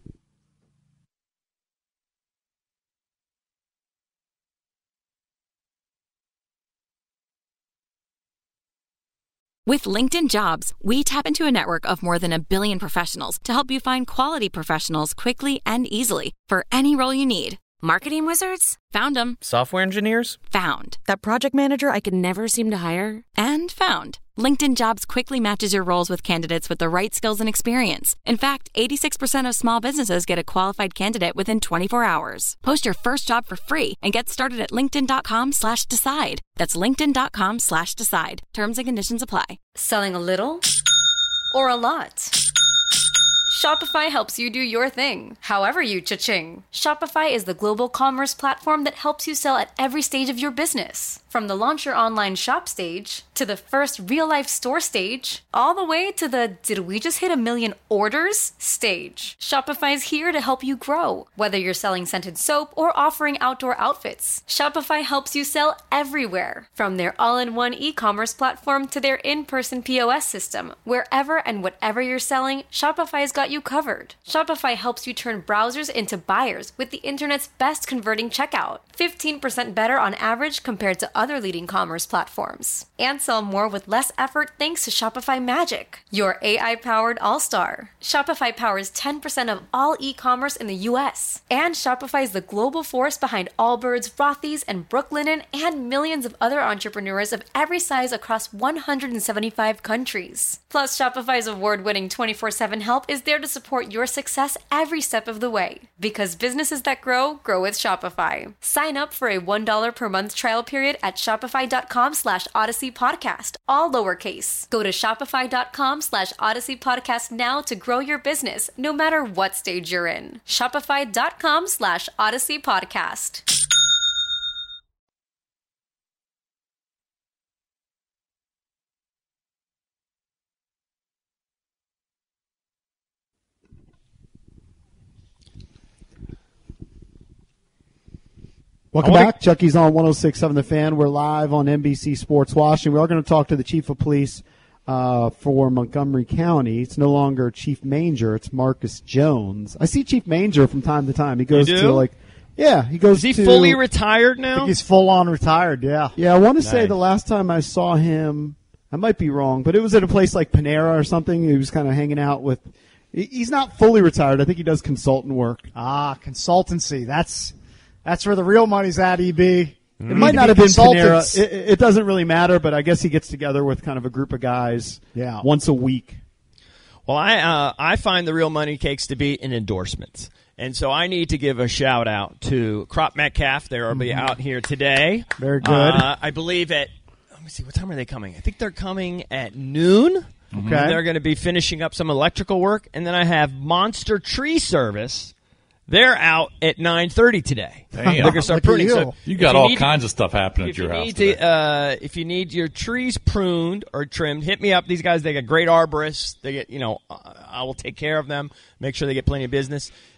Speaker 15: With LinkedIn Jobs, we tap into a network of more than 1 billion professionals to help you find quality professionals quickly and easily for any role you need. Marketing wizards? Found them.
Speaker 16: Software engineers?
Speaker 15: Found. That project manager I could never seem to hire? And found. LinkedIn Jobs quickly matches your roles with candidates with the right skills and experience. In fact, 86% of small businesses get a qualified candidate within 24 hours. Post your first job for free and get started at linkedin.com/decide. That's linkedin.com/decide. Terms and conditions apply.
Speaker 17: Selling a little or a lot? Shopify helps you do your thing, however you cha-ching. Shopify is the global commerce platform that helps you sell at every stage of your business. From the launch your online shop stage, to the first real-life store stage, all the way to the did we just hit 1 million orders stage. Shopify's here to help you grow. Whether you're selling scented soap or offering outdoor outfits, Shopify helps you sell everywhere. From their all-in-one e-commerce platform to their in-person POS system, wherever and whatever you're selling, Shopify's got you covered. Shopify helps you turn browsers into buyers with the internet's best converting checkout. 15% better on average compared to other leading commerce platforms. And sell more with less effort thanks to Shopify Magic, your AI-powered all-star. Shopify powers 10% of all e-commerce in the U.S. And Shopify is the global force behind Allbirds, Rothy's, and Brooklinen, and millions of other entrepreneurs of every size across 175 countries. Plus, Shopify's award-winning 24/7 help is there to support your success every step of the way. Because businesses that grow, grow with Shopify. Sign up for a $1 per month trial period at shopify.com/Odyssey Podcast, all lowercase. Go to shopify.com/Odyssey Podcast now to grow your business, no matter what stage you're in. Shopify.com/Odyssey Podcast.
Speaker 4: Welcome back. Chucky's on 106.7 The Fan. We're live on NBC Sports Washington. We are going to talk to the chief of police for Montgomery County. It's no longer Chief Manger. It's Marcus Jones. I see Chief Manger from time to time. He goes to he goes
Speaker 5: to... Is he fully retired now?
Speaker 8: I think he's full on retired, yeah.
Speaker 4: Yeah, I want to say the last time I saw him, I might be wrong, but it was at a place like Panera or something. He was kind of hanging out with... He's not fully retired. I think he does consultant work.
Speaker 8: Consultancy. That's where the real money's at, EB.
Speaker 4: It might not have been Panera. It doesn't really matter, but I guess he gets together with kind of a group of guys once a week.
Speaker 5: Well, I find the real money cakes to be in endorsements. And so I need to give a shout-out to Crop Metcalf. They'll be out here today.
Speaker 4: Very good.
Speaker 5: I believe let me see, what time are they coming? I think they're coming at noon.
Speaker 4: Okay.
Speaker 5: They're going to be finishing up some electrical work. And then I have Monster Tree Service. They're out at 9:30 today. They're going to start pruning. So
Speaker 7: you got all kinds of stuff happening at your house today.
Speaker 5: If you need your trees pruned or trimmed, hit me up. These guys, they got great arborists. They get, I will take care of them, make sure they get plenty of business.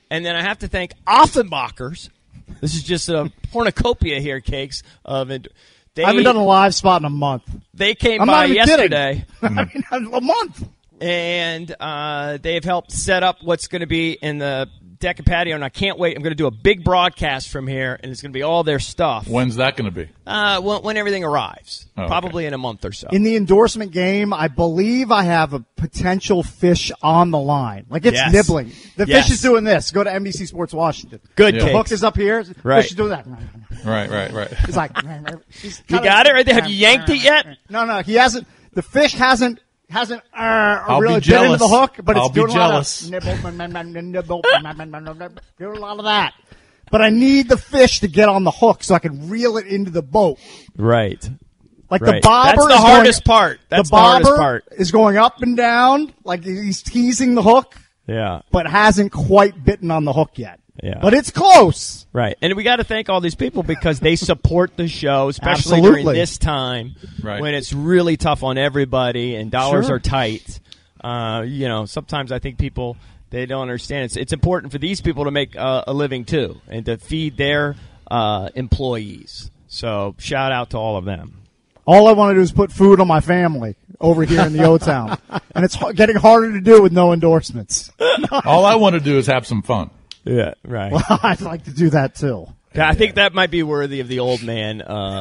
Speaker 5: And then I have to thank Offenbachers. This is just a cornucopia here, Cakes. I
Speaker 8: haven't done a live spot in a month.
Speaker 5: They came by yesterday.
Speaker 8: I mean, a month.
Speaker 5: And they've helped set up what's going to be in the deck and patio, and I can't wait. I'm going to do a big broadcast from here, and it's going to be all their stuff.
Speaker 7: When's that going to be?
Speaker 5: When everything arrives, probably in a month or so.
Speaker 8: In the endorsement game, I believe I have a potential fish on the line. Like it's nibbling. The fish is doing this. Go to NBC Sports Washington.
Speaker 5: Good.
Speaker 8: The hook is up here.
Speaker 5: Right.
Speaker 8: Fish is doing that.
Speaker 7: Right.
Speaker 8: He's like,
Speaker 5: you got it right there. Have you yanked it yet?
Speaker 8: No, he hasn't. The fish hasn't really
Speaker 7: be
Speaker 8: bit into the hook, but it's
Speaker 7: I'll
Speaker 8: doing
Speaker 7: be
Speaker 8: a lot
Speaker 7: jealous.
Speaker 8: of nibble, doing a lot of that. But I need the fish to get on the hook so I can reel it into the boat.
Speaker 5: Right.
Speaker 8: Like the bobber.
Speaker 5: That's the hardest part. That's the hardest part.
Speaker 8: Is going up and down, like he's teasing the hook.
Speaker 5: Yeah.
Speaker 8: But hasn't quite bitten on the hook yet.
Speaker 5: Yeah.
Speaker 8: But it's close.
Speaker 5: Right. And we got to thank all these people because they support the show, especially
Speaker 8: Absolutely.
Speaker 5: during this time when it's really tough on everybody and dollars are tight. Sometimes I think people, they don't understand. It's important for these people to make a living too and to feed their employees. So shout out to all of them.
Speaker 8: All I want to do is put food on my family over here in the O-Town. And it's getting harder to do with no endorsements.
Speaker 7: All I want to do is have some fun.
Speaker 5: Yeah, right.
Speaker 8: Well, I'd like to do that too.
Speaker 5: Yeah, I think that might be worthy of the old man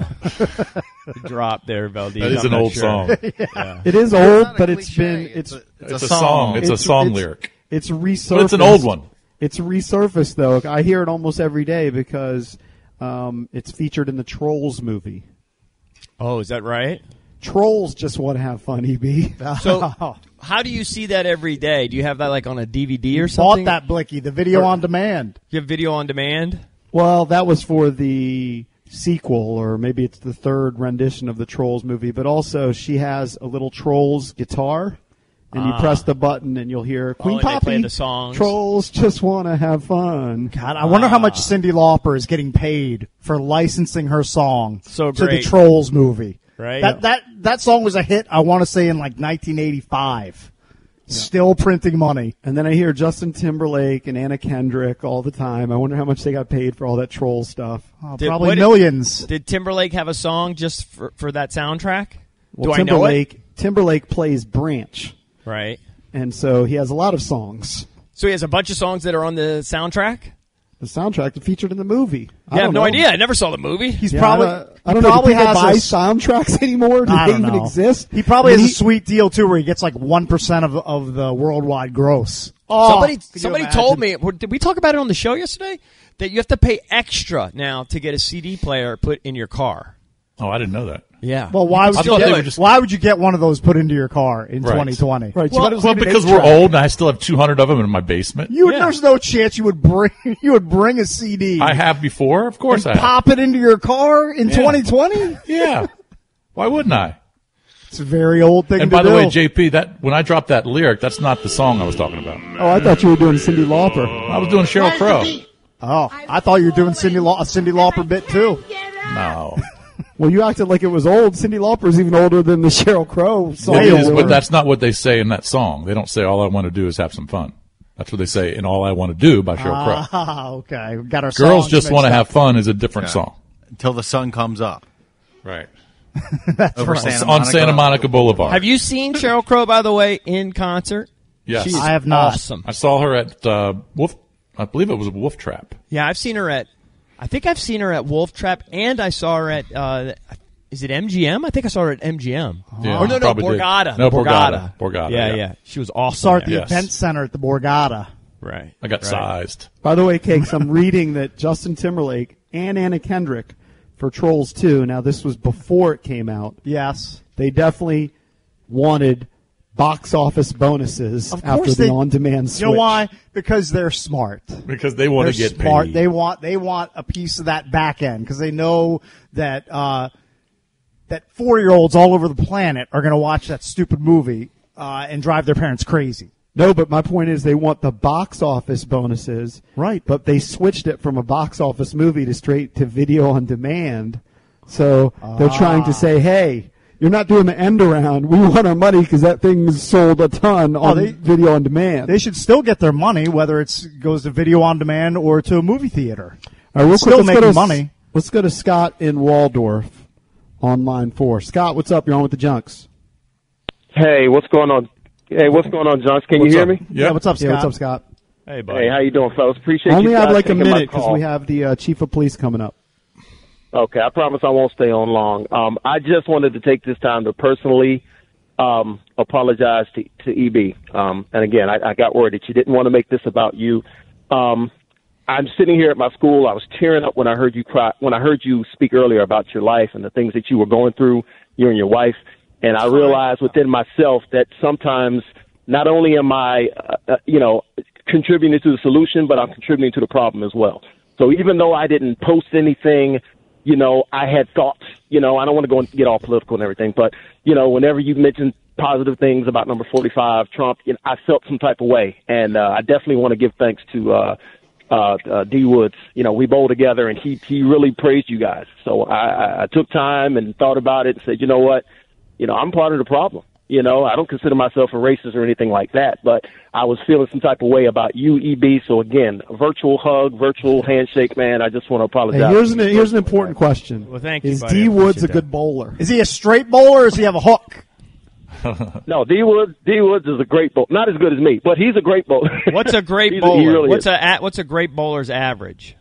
Speaker 5: drop there, Valdez.
Speaker 7: That is an old song.
Speaker 8: Yeah.
Speaker 4: It is old, but it's
Speaker 7: a song. It's a song lyric.
Speaker 4: It's resurfaced.
Speaker 7: But it's an old one.
Speaker 4: It's resurfaced though. I hear it almost every day because it's featured in the Trolls movie.
Speaker 5: Oh, is that right?
Speaker 4: Trolls just want to have fun, EB.
Speaker 5: So, how do you see that every day? Do you have that like on a DVD or something?
Speaker 8: Bought that, Blicky, the video on demand.
Speaker 5: You have video on demand?
Speaker 4: Well, that was for the sequel, or maybe it's the third rendition of the Trolls movie. But also, she has a little Trolls guitar, and you press the button, and you'll hear Queen
Speaker 5: and they
Speaker 4: Poppy.
Speaker 5: play the songs.
Speaker 4: Trolls just want to have fun.
Speaker 8: God, I wonder how much Cyndi Lauper is getting paid for licensing her song
Speaker 5: so
Speaker 8: to the
Speaker 5: great.
Speaker 8: Trolls movie.
Speaker 5: Right.
Speaker 8: That song was a hit, I want to say, in like 1985. Yeah. Still printing money.
Speaker 4: And then I hear Justin Timberlake and Anna Kendrick all the time. I wonder how much they got paid for all that troll stuff.
Speaker 8: Probably millions.
Speaker 5: Did Timberlake have a song just for that soundtrack?
Speaker 4: Well,
Speaker 5: Do I know it?
Speaker 4: Timberlake plays Branch.
Speaker 5: Right.
Speaker 4: And so he has a lot of songs.
Speaker 5: So he has a bunch of songs that are on the soundtrack?
Speaker 4: The soundtrack that featured in the movie.
Speaker 5: I have no idea. I never saw the movie.
Speaker 8: He's probably.
Speaker 4: I don't know. Do people buy soundtracks anymore? Do they even exist?
Speaker 8: He probably has a sweet deal too, where he gets like 1% of the worldwide gross.
Speaker 5: Oh, somebody told me. Did we talk about it on the show yesterday? That you have to pay extra now to get a CD player put in your car.
Speaker 7: Oh, I didn't know that.
Speaker 5: Yeah.
Speaker 8: Well, why would you get one of those put into your car in 2020?
Speaker 4: Right.
Speaker 7: Well, because we're old and I still have 200 of them in my basement.
Speaker 8: There's no chance you would bring a CD.
Speaker 7: I have before. Of course I have.
Speaker 8: Pop it into your car in 2020?
Speaker 7: Yeah. Why wouldn't I?
Speaker 8: It's a very old thing
Speaker 7: and
Speaker 8: to
Speaker 7: by
Speaker 8: do.
Speaker 7: the way, JP, that when I dropped that lyric, that's not the song I was talking about.
Speaker 4: Oh, I thought you were doing Cyndi Lauper.
Speaker 7: I was doing Sheryl Crow.
Speaker 8: Oh, I thought you were doing a Cyndi Lauper bit too.
Speaker 7: No.
Speaker 4: Well, you acted like it was old. Cyndi Lauper's even older than the Sheryl Crow song.
Speaker 7: It is, but that's not what they say in that song. They don't say, all I want to do is have some fun. That's what they say in All I Want to Do by Sheryl Crow.
Speaker 8: Ah, okay. We got our
Speaker 7: Girls Just Want to Have Fun is a different song.
Speaker 14: Until the sun comes up.
Speaker 7: Right.
Speaker 8: That's
Speaker 14: Over
Speaker 8: right.
Speaker 7: On Santa Monica Boulevard.
Speaker 5: Have you seen Sheryl Crow, by the way, in concert?
Speaker 7: Yes.
Speaker 5: She's
Speaker 8: I have not.
Speaker 5: Awesome.
Speaker 7: I saw her at Wolf. I believe it was Wolf Trap.
Speaker 5: Yeah, I've seen her at Wolf Trap, and I saw her at, is it MGM? I think I saw her at MGM.
Speaker 7: Yeah,
Speaker 5: or no, Borgata.
Speaker 7: No, Borgata.
Speaker 5: Yeah. She was awesome.
Speaker 8: Saw at the event center at the Borgata.
Speaker 5: Right.
Speaker 7: I got sized.
Speaker 4: By the way, Cakes, I'm reading that Justin Timberlake and Anna Kendrick for Trolls 2, now this was before it came out.
Speaker 8: Yes.
Speaker 4: They definitely wanted box office bonuses after the on-demand switch.
Speaker 8: You know why? Because they're smart.
Speaker 7: Because they want to get
Speaker 8: smart.
Speaker 7: paid.
Speaker 8: They want a piece of that back end because they know that that 4-year-olds all over the planet are going to watch that stupid movie and drive their parents crazy.
Speaker 4: No, but my point is they want the box office bonuses.
Speaker 8: Right.
Speaker 4: But they switched it from a box office movie to straight to video on demand. So they're trying to say, hey, You're not doing the end around. We want our money because that thing's sold a ton on video on demand.
Speaker 8: They should still get their money, whether it goes to video on demand or to a movie theater.
Speaker 4: All right, real quick,
Speaker 8: still making money.
Speaker 4: Let's go to Scott in Waldorf on line 4. Scott, what's up? You're on with the Junks.
Speaker 16: Hey, what's going on? Hey, what's going on, Junks? Can you hear me?
Speaker 4: Yeah, what's up, Scott? Yeah, what's up, Scott?
Speaker 16: Hey, buddy. Hey, how you doing, fellas? Appreciate
Speaker 4: Only
Speaker 16: you guys
Speaker 4: have like a
Speaker 16: taking my
Speaker 4: minute because
Speaker 16: call.
Speaker 4: we have the chief of police coming up.
Speaker 16: Okay, I promise I won't stay on long. I just wanted to take this time to personally apologize to EB. And again, I got word that you didn't want to make this about you. I'm sitting here at my school. I was tearing up when I heard you cry, when I heard you speak earlier about your life and the things that you were going through, you and your wife. And I realized within myself that sometimes not only am I, contributing to the solution, but I'm contributing to the problem as well. So even though I didn't post anything, I had thoughts, I don't want to go and get all political and everything, but, whenever you mentioned positive things about number 45, Trump, I felt some type of way. And I definitely want to give thanks to D. Woods. We bowled together, and he really praised you guys. So I took time and thought about it and said, you know what, I'm part of the problem. I don't consider myself a racist or anything like that, but I was feeling some type of way about you, EB. So again, a virtual hug, virtual handshake, man. I just want to apologize.
Speaker 4: Hey, here's an important question.
Speaker 5: Well, thank you,
Speaker 4: Is
Speaker 5: buddy.
Speaker 4: D. Woods a
Speaker 5: that.
Speaker 4: good bowler?
Speaker 8: Is he a straight bowler or does he have a hook?
Speaker 16: No, D. Woods is a great bowler. Not as good as me, but he's a great bowler.
Speaker 5: What's a great
Speaker 16: He
Speaker 5: bowler?
Speaker 16: really
Speaker 5: what's
Speaker 16: is.
Speaker 5: a great bowler's average?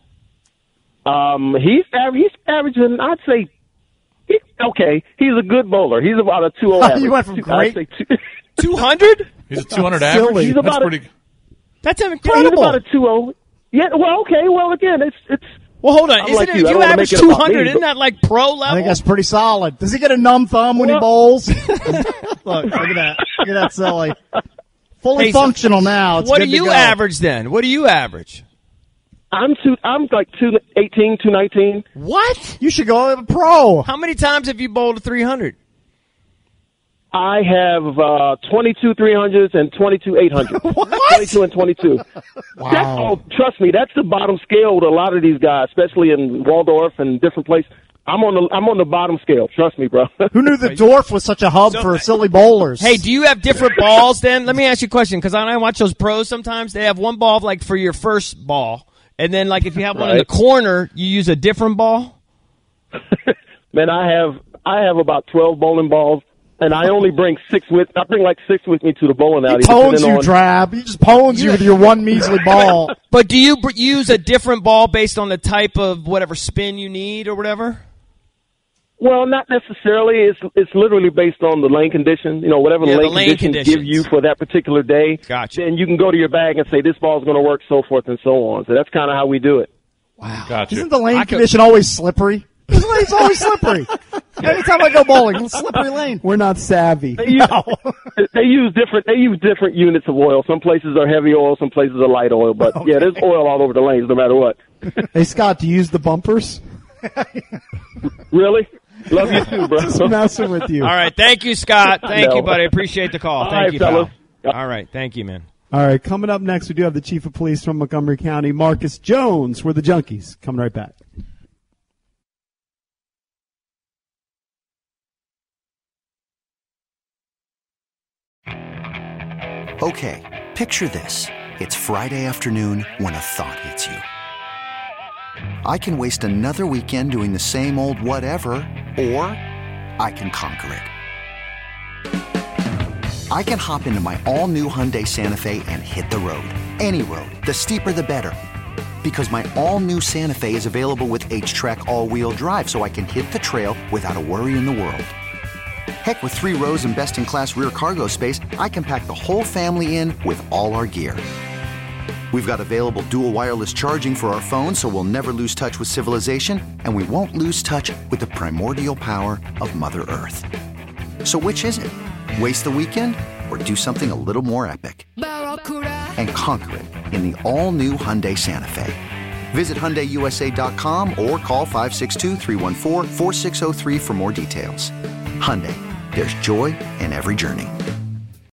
Speaker 16: He's averaging, I'd say, okay, he's a good bowler. He's about a 2-0 average.
Speaker 8: You went from great
Speaker 5: 200?
Speaker 7: He's a 200 average.
Speaker 16: He's
Speaker 7: That's
Speaker 16: about
Speaker 7: pretty.
Speaker 5: That's
Speaker 16: He's
Speaker 5: incredible.
Speaker 16: about a 2-0. Yeah, well, okay. Well, again, it's.
Speaker 5: Well, hold on.
Speaker 16: I'm
Speaker 5: Isn't
Speaker 16: like
Speaker 5: it,
Speaker 16: you. I
Speaker 5: if
Speaker 16: don't
Speaker 5: you
Speaker 16: wanna
Speaker 5: average
Speaker 16: make it about
Speaker 5: 200,
Speaker 16: me,
Speaker 5: isn't
Speaker 16: but-
Speaker 5: that like pro level?
Speaker 8: I think that's pretty solid. Does he get a numb thumb when he bowls? Look at that. Look at that silly. Fully
Speaker 5: Hey, so
Speaker 8: functional now. It's
Speaker 5: what do
Speaker 8: good to
Speaker 5: you
Speaker 8: go.
Speaker 5: average then? What do you average?
Speaker 16: I'm like 218, 219.
Speaker 5: What?
Speaker 8: You should go to a pro.
Speaker 5: How many times have you bowled a 300?
Speaker 16: I have 22 300s and 22 800s.
Speaker 5: What?
Speaker 16: 22 and 22.
Speaker 4: Wow.
Speaker 16: Trust me, that's the bottom scale with a lot of these guys, especially in Waldorf and different places. I'm on the bottom scale. Trust me, bro.
Speaker 8: Who knew the Dorf was such a hub for silly bowlers?
Speaker 5: Hey, do you have different balls then? Let me ask you a question, because I watch those pros sometimes. They have one ball like for your first ball, and then like if you have one in the corner, you use a different ball?
Speaker 16: Man, I have about 12 bowling balls. And I only bring 6 with. I bring like 6 with me to the bowling alley.
Speaker 8: He pones you, Drab. He just pones you with your one measly ball.
Speaker 5: But do you use a different ball based on the type of whatever spin you need or whatever?
Speaker 16: Well, not necessarily. It's literally based on the lane condition. Whatever the lane conditions give you for that particular day.
Speaker 5: Gotcha.
Speaker 16: Then you can go to your bag and say this ball's going to work, so forth and so on. So that's kind of how we do it.
Speaker 5: Wow.
Speaker 7: Gotcha.
Speaker 8: Isn't the lane condition always slippery? It's always slippery. Anytime I go bowling, it's slippery lane.
Speaker 4: We're not savvy.
Speaker 16: They use different units of oil. Some places are heavy oil, some places are light oil. But yeah, there's oil all over the lanes, no matter what.
Speaker 4: Hey, Scott, do you use the bumpers?
Speaker 16: Really? Love you too, bro.
Speaker 4: Just messing with you.
Speaker 5: All right. Thank you, Scott. Thank
Speaker 16: No.
Speaker 5: you, buddy. Appreciate the call.
Speaker 16: All
Speaker 5: Thank
Speaker 16: right,
Speaker 5: you,
Speaker 16: fellas.
Speaker 5: pal. All right. Thank you, man.
Speaker 4: All right, coming up next, we do have the Chief of Police from Montgomery County, Marcus Jones. We're the Junkies. Coming right back.
Speaker 11: Okay, picture this. It's Friday afternoon when a thought hits you. I can waste another weekend doing the same old whatever, or I can conquer it. I can hop into my all-new Hyundai Santa Fe and hit the road. Any road. The steeper, the better. Because my all-new Santa Fe is available with H-Track all-wheel drive, so I can hit the trail without a worry in the world. Heck, with 3 rows and best-in-class rear cargo space, I can pack the whole family in with all our gear. We've got available dual wireless charging for our phones, so we'll never lose touch with civilization, and we won't lose touch with the primordial power of Mother Earth. So which is it? Waste the weekend or do something a little more epic? And conquer it in the all-new Hyundai Santa Fe. Visit HyundaiUSA.com or call 562-314-4603 for more details. Hyundai, there's joy in every journey.